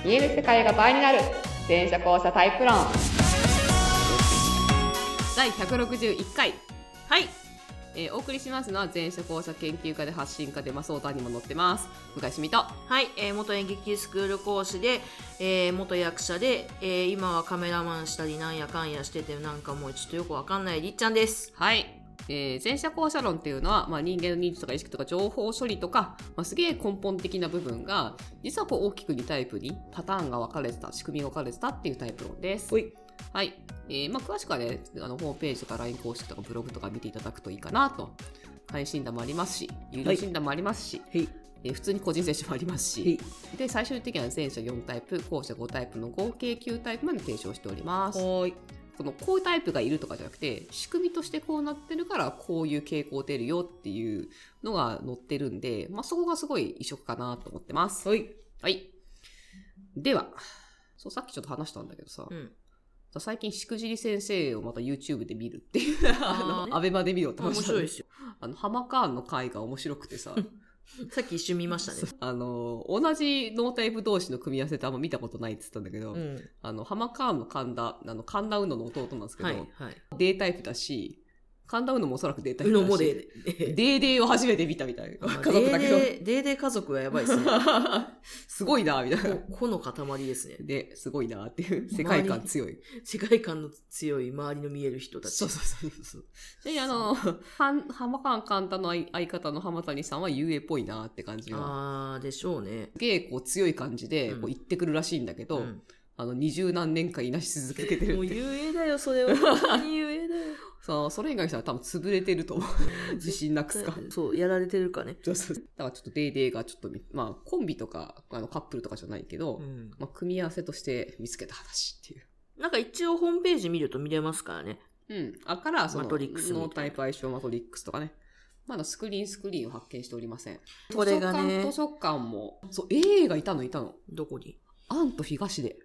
見える世界が倍になる全車交差タイプ論。第161回。 はい、 お送りしますのは全車交差研究家で発信家で相談にも載ってます向井しみと。 はい、元演劇スクール講師で、元役者で、今はカメラマンしたりなんやかんやしてて、なんかもうちょっとよくわかんないりっちゃんです。 はい。前者後者論っていうのは、人間の認知とか意識とか情報処理とか、すげえ根本的な部分が実は大きく2タイプにパターンが分かれてた、仕組みが分かれてたっていうタイプ論です。はい。詳しくはね、ホームページとか LINE 公式とかブログとか見ていただくといいかなと。会員診断もありますし、有料診断もありますし、普通に個人接種もありますし、で最終的には前者4タイプ、後者5タイプの合計9タイプまで提唱しております。こういうタイプがいるとかじゃなくて、仕組みとしてこうなってるからこういう傾向出るよっていうのが載ってるんで、そこがすごい異色かなと思ってます。はい。では、さっきちょっと話したんだけどさ、最近しくじり先生をまた YouTube で見るっていうアベマで見ようって話した。面白いですよ。ハマカーンの回が面白くてささっき一瞬見ましたね。 同じノータイプ同士の組み合わせってあんま見たことないって言ったんだけど、ハマカーンの神田うのの弟なんですけど、データイプだし、神田うのもおそらくデータイプだし、 うのもデーデーを初めて見たみたいな家族だけど、 デーデー家族はやばいですね。 すごいなみたいな。 個の塊ですね。 で、すごいなっていう世界観強い。 世界観の強い周りの見える人たち。 そう。で、ハマカーン神田の相方の浜谷さんは遊泳っぽいなって感じが。 でしょうね。 すげえ強い感じで行ってくるらしいんだけど、20何年間いなし続けてるって。 もう遊泳だよ、それは。本当に遊泳だよ。 それ以外の人は多分潰れてると思う。自信なくすか。 そう、やられてるかね。 だからちょっとデーデーがちょっと、コンビとか、カップルとかじゃないけど、組み合わせとして見つけた話っていう。 なんか一応ホームページ見ると見れますからね。 からマトリックスノータイプ相性マトリックスとかね。まだスクリーンを発見しておりません。 これがね。 図書館も、AA がいたの。 どこに？ アンと東出。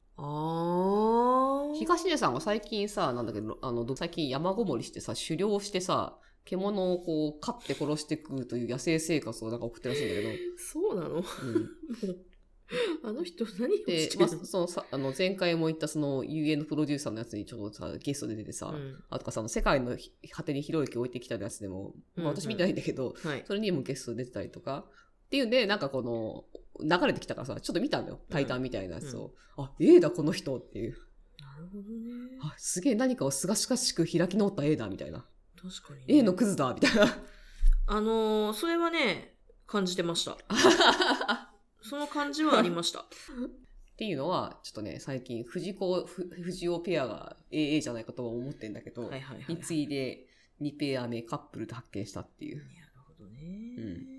東出さんが最近さ、なんだけど、最近山ごもりしてさ、狩猟してさ、獣を飼って殺して食うという野生生活を送ってるらしいんだけど。 そうなの？あの人何をしてるの？前回も言った遊泳のプロデューサーのやつにちょっとさ、ゲストで出てさ、あとか世界の果てにひろゆき置いてきたやつでも、私見てないんだけど、それにもゲストで出てたりとか、っていうんで、流れてきたからさ、ちょっと見たんだよ。タイタンみたいなやつを。だ、この人っていう。 なるほどね。 すげえ何かをすがしかしく開き直った A だ、みたいな。 確かに、 A のクズだ、みたいな。 それはね、感じてました。その感じはありました。 っていうのは、ちょっとね、最近、藤尾ペアが AA じゃないかとは思ってんだけど、に次いで2ペア目カップルで発見したっていう。 なるほどね。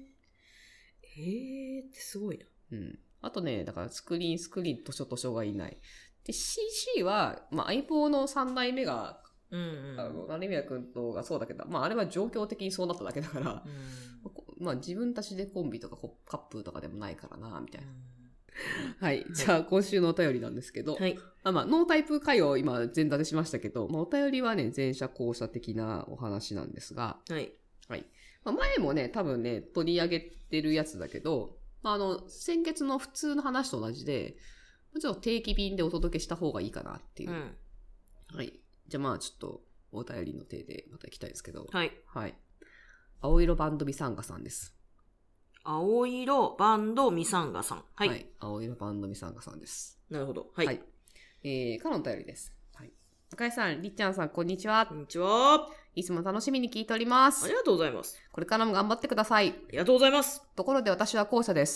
ってすごいな。 あとね、だからスクリーン、図書がいない。で、CC は、相棒の3代目が、成宮君とがそうだけど、あれは状況的にそうなっただけだから、自分たちでコンビとかカップルとかでもないからな、みたいな。はい。じゃあ、今週のお便りなんですけど、ノータイプ会を今前座でしましたけど、お便りはね、前者後者的なお話なんですが、前もね、多分ね、取り上げてるやつだけど、先月の普通の話と同じで、ちょっと定期便でお届けした方がいいかなっていう。じゃあちょっとお便りの手でまた行きたいですけど。青色バンドミサンガさんです。 青色バンドミサンガさん。 青色バンドミサンガさんです。 なるほど。 からのお便りです。赤井さん、りっちゃんさん、こんにちは。 こんにちは。 いつも楽しみに聞いております。 ありがとうございます。 これからも頑張ってください。 ありがとうございます。 ところで私は後者です。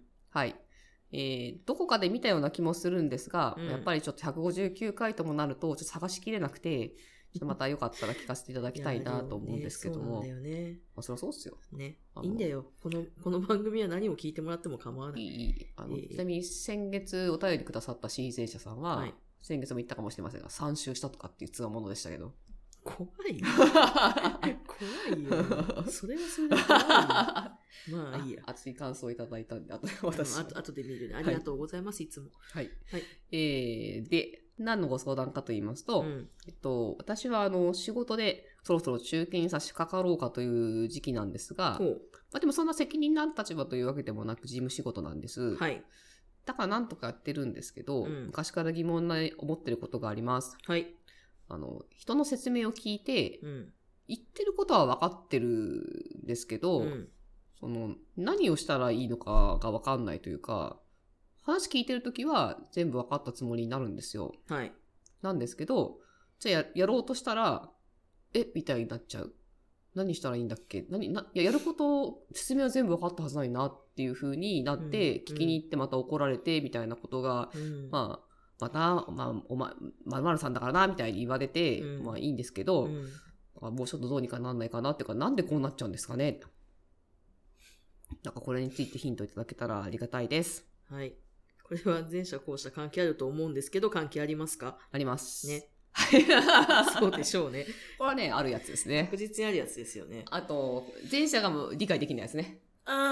どこかで見たような気もするんですが、やっぱりちょっと159回ともなると、ちょっと探しきれなくて、ちょっとまたよかったら聞かせていただきたいなと思うんですけども。 そうなんだよね。 そりゃそうっすよ。 ね。いいんだよ。この番組は何を聞いてもらっても構わない。 ちなみに先月お便りくださった新前者さんは、先月も言ったかもしれませんが、3周したとかっていうつわものでしたけど。 怖いよ。怖いよ。それはそれで怖いよ。いいや。 熱い感想をいただいたんで、後で見るね。ありがとうございます、いつも。 で、何のご相談かと言いますと、私は仕事でそろそろ中堅に差し掛かろうかという時期なんですが、でもそんな責任のある立場というわけでもなく事務仕事なんです。 だからなんとかやってるんですけど、昔から疑問に思ってることがあります。 はい。 人の説明を聞いて、言ってることは分かってるんですけど、何をしたらいいのかが分かんないというか、話聞いてるときは全部分かったつもりになるんですよ。 はい。 なんですけど、じゃあやろうとしたら、みたいになっちゃう。何したらいいんだっけやること説明は全部分かったはずないなっていう風になって、聞きに行ってまた怒られてみたいなことが、また、お前、〇さんだからなみたいに言われて、いいんですけど、もうちょっとどうにかなんないかなっていうか、なんでこうなっちゃうんですかね。なんかこれについてヒントいただけたらありがたいです。 はい。これは前者後者関係あると思うんですけど、関係ありますか？ あります。 ね。そうでしょうね。 これはね、あるやつですね。 確実にあるやつですよね。 あと、前者がもう理解できないやつね。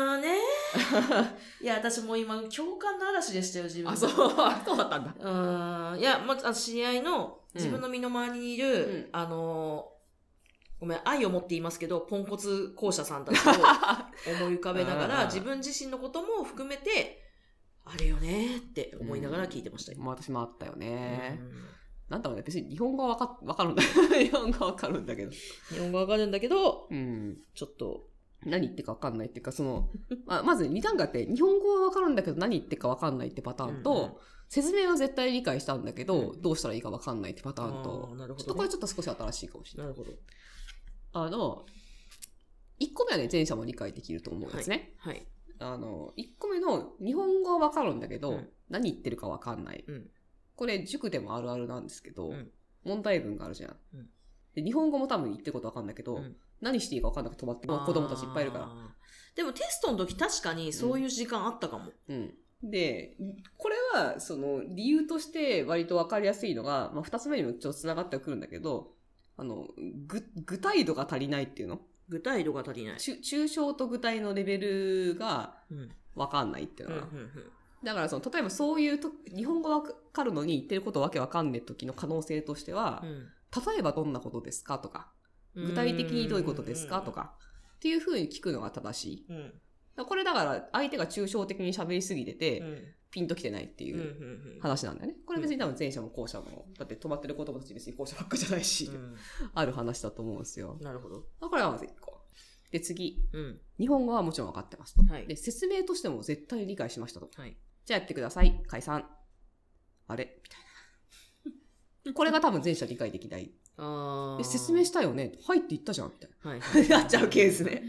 いや、私もう今、共感の嵐でしたよ、自分。 そうだったんだ。 いや、知り合いの、自分の身の回りにいる、ごめん、愛を持って言いますけど、ポンコツ校舎さんたちを思い浮かべながら、自分自身のことも含めて、あれよねって思いながら聞いてました。 私もあったよね。なんだろうね、別に日本語はわかるんだ日本語はわかるんだけど。 日本語わかるんだけど、ちょっと、 何言ってかわかんないっていうか、まず2段階あって、日本語はわかるんだけど何言ってかわかんないってパターンと、説明は絶対理解したんだけど、どうしたらいいかわかんないってパターンと、ちょっとこれちょっと少し新しいかもしれない。 なるほど。 1個目はね、前者も理解できると思うんですね。 はい。 1個目の日本語はわかるんだけど、何言ってるかわかんない。これ塾でもあるあるなんですけど、問題文があるじゃん。で日本語も多分言ってることわかんないけど、何していいかわかんなくて止まってる子供たちいっぱいいるから。 でもテストの時確かにそういう時間あったかも。 で、これは理由として割とわかりやすいのが、2つ目にもちょっと繋がってくるんだけど、具体度が足りないっていうの。 具体度が足りない。 抽象と具体のレベルがわかんないっていうのが。だから例えばそういう日本語わかるのに言ってることわけわかんねえ時の可能性としては、例えばどんなことですかとか、具体的にどういうことですかとか、っていう風に聞くのが正しい。これだから相手が抽象的に喋りすぎてて、ピンときてないっていう話なんだよね。これ別に多分前者も後者も、だって止まってる子供たち別に後者ばっかじゃないし、ある話だと思うんですよ。 なるほど。 これはまず1個。で次、日本語はもちろん分かってますと。で説明としても絶対理解しましたと。じゃあやってください。解散。あれみたいな。これが多分前者理解できない。説明したよね。はいって言ったじゃん。みたいな。なっちゃうケースね。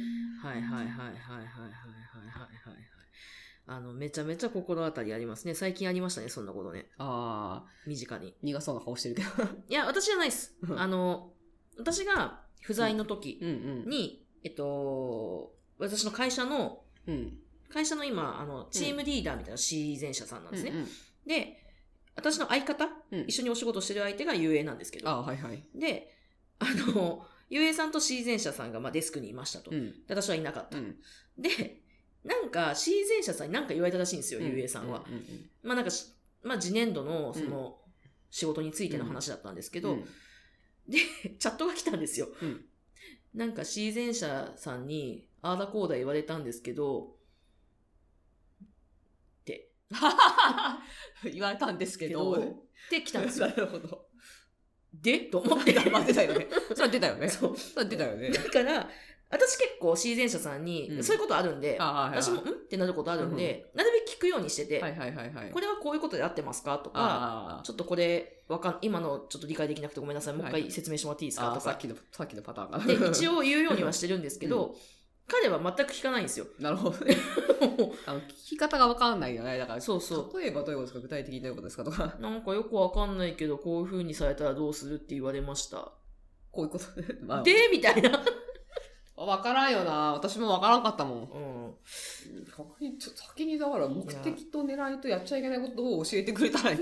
めちゃめちゃ心当たりありますね。最近ありましたね、そんなことね。身近に。 苦そうな顔してるけど。 いや、私じゃないです。私が不在の時に、私の会社の今、チームリーダーみたいな C 前者さんなんですね。で、私の相方、一緒にお仕事してる相手が UA なんですけど。で、UA さんと C 前者さんがデスクにいましたと。で私はいなかった。で、なんか C 前者さんに何か言われたらしいんですよ、UA さんは。次年度の仕事についての話だったんですけど、で、チャットが来たんですよ。なんか C 前者さんに、あーだこーだ言われたんですけど、って。 言われたんですけど、 って来たんですよ。 なるほど。 でと思ってた。 出たよね。それは出たよね。それは出たよね。 だから、私結構 C 前者さんに、そういうことあるんで、私も、ってなることあるんで、なるべく聞くようにしてて、これはこういうことで合ってますかとか、ちょっとこれ、今のちょっと理解できなくてごめんなさい、もう一回説明してもらっていいですかとか。 さっきのパターンが。 で、一応言うようにはしてるんですけど、彼は全く聞かないんですよ。 なるほどね。聞き方がわかんないよね。だから、 そう例えばどういうことですか、具体的にどういうことですかとか。 なんかよくわかんないけど、こういう風にされたらどうするって言われました。 こういうことでみたいな。 わからんよな。私もわからんかったもん。先にだから目的と狙いとやっちゃいけないことを教えてくれたらいい。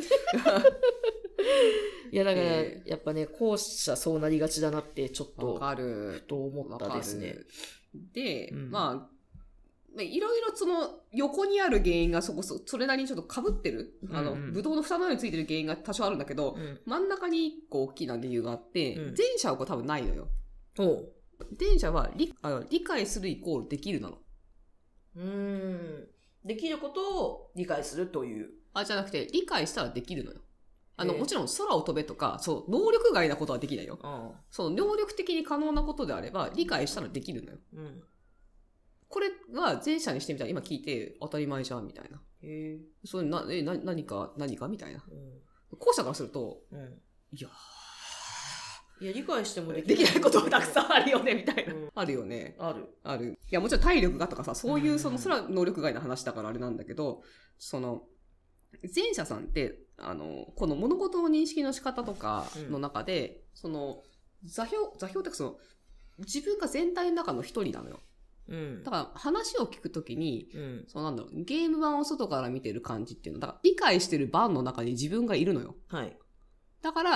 いやだから、やっぱね、後者そうなりがちだなって、ちょっと、ふと思ったですね。 で、いろいろ横にある原因がそれなりにちょっと被ってる。ぶどうの蓋のようについてる原因が多少あるんだけど、真ん中に一個大きな理由があって、前者は多分ないのよ。前者は理解するイコールできるなの。 できることを理解するという。 じゃなくて、理解したらできるのよ。もちろん空を飛べとか、そう、能力外なことはできないよ。そう、能力的に可能なことであれば、理解したらできるのよ。うん。これは前者にしてみたら、今聞いて当たり前じゃん、みたいな。それ何かみたいな。後者からすると、いや、 理解してもできないことはたくさんあるよね、みたいな。あるよね。 ある。 いや、もちろん体力がとかさ、そういう、それは能力外の話だからあれなんだけど、前者さんって、この物事の認識の仕方とかの中で、座標って自分が全体の中の一人なのよ。だから話を聞くときに、ゲーム版を外から見てる感じっていうのだから理解してる版の中に自分がいるのよ。 はい。 だから、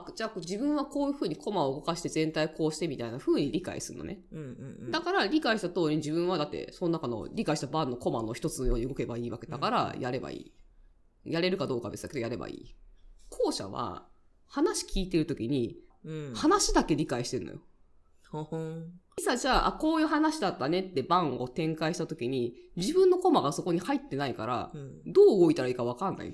じゃあ自分はこういう風にコマを動かして全体こうしてみたいな風に理解するのね。だから理解した通りに自分はだってその中の理解した版のコマの一つのように動けばいいわけだからやればいい。やれるかどうかは別だけどやればいい。後者は話聞いてるときに、話だけ理解してるのよ。いざじゃあ、こういう話だったねって版を展開したときに、自分のコマがそこに入ってないから、どう動いたらいいか分かんない。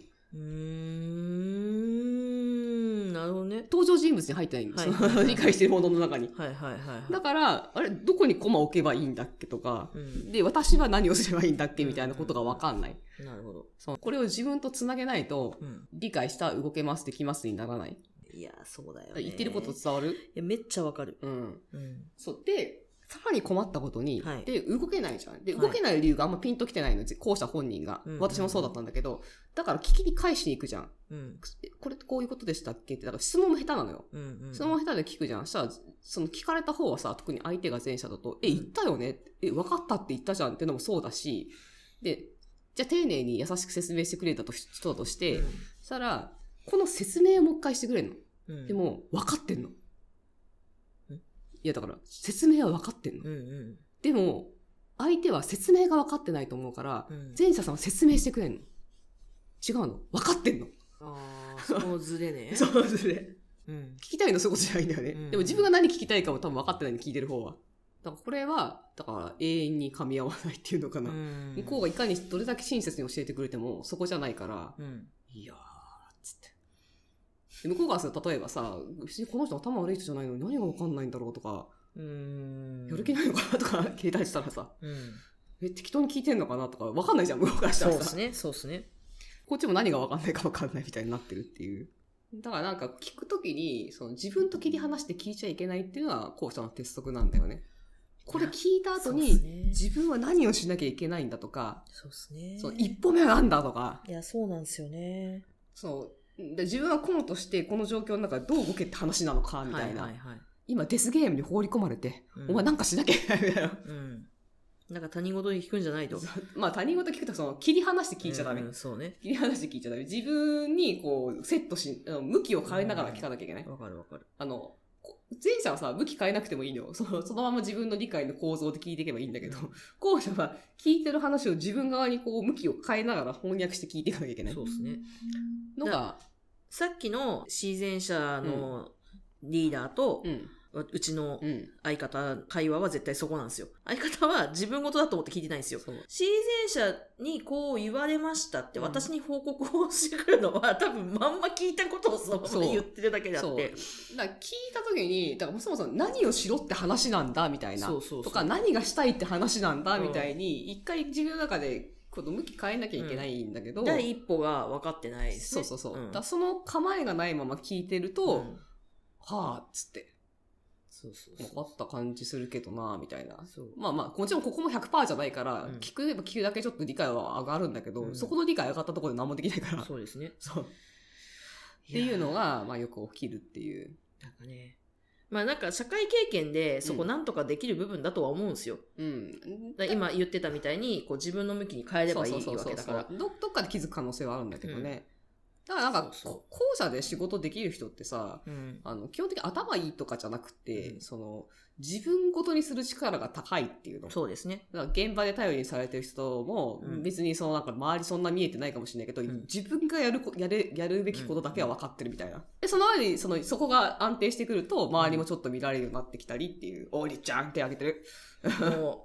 なるほどね。 登場人物に入ってないんですよ。理解してるものの中に。だから、どこにコマを置けばいいんだっけとか、で、私は何をすればいいんだっけみたいなことが分かんない。 なるほど。 これを自分とつなげないと、理解した、動けます、できますにならない。 いや、そうだよね。 言ってること伝わる？ いや、めっちゃわかる。 そう。で、さらに困ったことに、で、動けないじゃん。で、動けない理由があんまピンときてないの、後者本人が。私もそうだったんだけど、だから聞きに返しに行くじゃん。これってこういうことでしたっけって、だから質問も下手なのよ。質問も下手で聞くじゃん。したら、聞かれた方はさ、特に相手が前者だと、言ったよね？分かったって言ったじゃんってのもそうだし、で、じゃあ丁寧に優しく説明してくれた人として、そしたら、この説明をもう一回してくれるの。でも、分かってんの。いや、だから、説明は分かってんの。でも、相手は説明が分かってないと思うから、前者さんは説明してくれんの。違うの。分かってんの。 そのズレね。 そのズレ。聞きたいのそういうことじゃないんだよね。でも自分が何聞きたいかも多分分かってないの聞いてる方は。だからこれは、だから永遠に噛み合わないっていうのかな。向こうがいかにどれだけ親切に教えてくれても、そこじゃないから、いやー、つって。向こうからすると例えばさ、別にこの人頭悪い人じゃないのに何が分かんないんだろうとか、やる気ないのかなとか聞いたりしたらさ、適当に聞いてんのかなとか分かんないじゃん、向こうからしたらさ。 そうっすね。 こっちも何が分かんないか分かんないみたいになってるっていう。だからなんか聞くときに、自分と切り離して聞いちゃいけないっていうのは後者の鉄則なんだよね。これ聞いた後に、自分は何をしなきゃいけないんだとか、 そうですね。 一歩目はなんだとか。 いや、そうなんですよね。 で自分はコモとしてこの状況の中でどう動けって話なのかみたいな。今デスゲームに放り込まれて、お前なんかしなきゃいけないみたいな。 なんか他人事に聞くんじゃないと。 まあ他人事聞くと切り離して聞いちゃダメ。 そうね。 切り離して聞いちゃダメ。自分にセット向きを変えながら聞かなきゃいけない。 わかる。 前者はさ、向き変えなくてもいいのよ。そのまま自分の理解の構造で聞いていけばいいんだけど、後者は聞いてる話を自分側に向きを変えながら翻訳して聞いていかなきゃいけない。 そうですね。 さっきのシーゼン社のリーダーと、うちの相方、会話は絶対そこなんですよ。相方は自分事だと思って聞いてないんですよ。シーゼン社にこう言われましたって私に報告をしてくるのは、多分まんま聞いたことをそのまま言ってるだけであって。 だから聞いた時に、だからそもそも何をしろって話なんだみたいな。とか何がしたいって話なんだみたいに、一回自分の中で向き変えなきゃいけないんだけど。 第一歩が分かってないですね。 だからその構えがないまま聞いてると、はぁっつって。分かった感じするけどなみたいな。まあまあ、もちろんここも 100% じゃないから、聞くだけちょっと理解は上がるんだけど、そこの理解上がったところで何もできないから。 そうですね。 っていうのが、まあよく起きるっていう。 なんかね。まあなんか社会経験でそこなんとかできる部分だとは思うんですよ。今言ってたみたいに、自分の向きに変えればいいわけだから。 どっかで気づく可能性はあるんだけどね。だからなんか、後者で仕事できる人ってさ、基本的に頭いいとかじゃなくて、自分ごとにする力が高いっていうの。 そうですね。 だから現場で頼りにされてる人も、別になんか周りそんな見えてないかもしれないけど、自分がやるべきことだけは分かってるみたいな。で、その上に、そこが安定してくると、周りもちょっと見られるようになってきたりっていう、おりちゃん手挙げてる。 もう、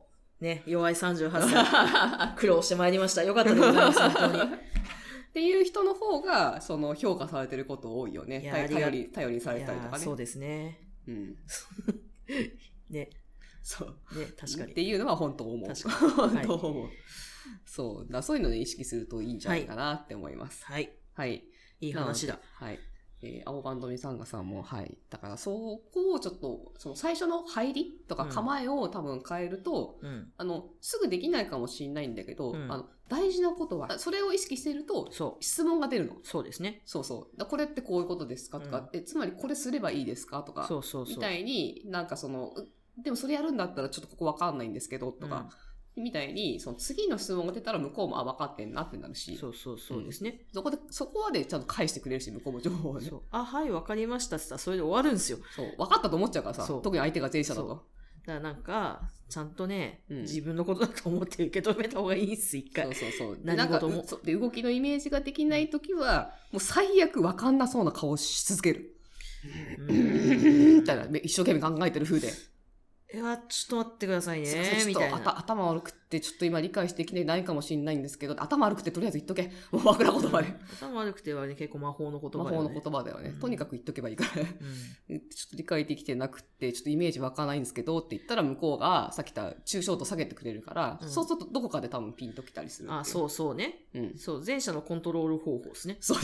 ね、弱い38歳、苦労してまいりました。よかったでございます、本当に。 っていう人の方が、その、評価されてること多いよね。頼りにされたりとかね。 そうですね。 うん。 ね。 そう。 ね、確かに。 っていうのは本当思う。 確かに。 本当思う。そう。そういうので意識するといいんじゃないかなって思います。 はい。 はい。 いい話だ。 はい。青バンドミサンガさんも、はい。だから、そこをちょっと、その最初の入りとか構えを多分変えると、すぐできないかもしれないんだけど、大事なことは、それを意識してると、質問が出るの。 そうですね。 そうそう。これってこういうことですかとか、つまりこれすればいいですかとか、みたいになんかでもそれやるんだったらちょっとここわかんないんですけど、とか、みたいに、その次の質問が出たら向こうも分かってんなってなるし。 そうですね。 そこまでちゃんと返してくれるし、向こうも情報をね。 はい、分かりましたって言ったらそれで終わるんですよ。 そう。分かったと思っちゃうからさ。特に相手が前者だと。 だからなんか、ちゃんとね、自分のことだと思って受け止めた方がいいっす、一回。 そう。 何事も。 で、動きのイメージができないときは、もう最悪分かんなそうな顔をし続ける。みたいな、一生懸命考えてる風で。 ちょっと待ってくださいね、みたいな。 頭悪くってちょっと今理解してきてないかもしれないんですけど、頭悪くてとりあえず言っとけ。もう枕言葉で。 頭悪くてはね、結構魔法の言葉だよね。 魔法の言葉だよね。とにかく言っとけばいいから。ちょっと理解できてなくて、ちょっとイメージわかんないんですけどって言ったら向こうがさっき言った抽象度下げてくれるから、そうするとどこかで多分ピンときたりする。 そうね。そう、前者のコントロール方法ですね。 そう。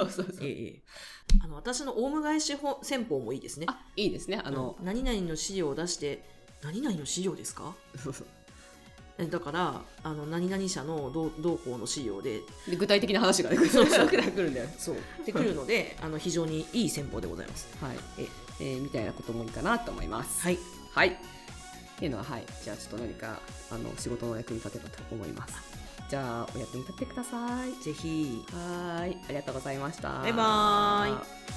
私のオウム返し戦法もいいですね。 いいですね。 何々の資料を出して、何々の資料ですか？だから、何々社の同行の資料で。 具体的な話がね、来るんだよ。 そう。で、来るので、非常にいい戦法でございます。 はい。みたいなこともいいかなと思います。 はい。 はい。っていうのは、はい。じゃあ、ちょっと何か、仕事の役に立てばと思います。じゃあ、お役に立ってください。 ぜひ。 はい。ありがとうございました。 バイバーイ。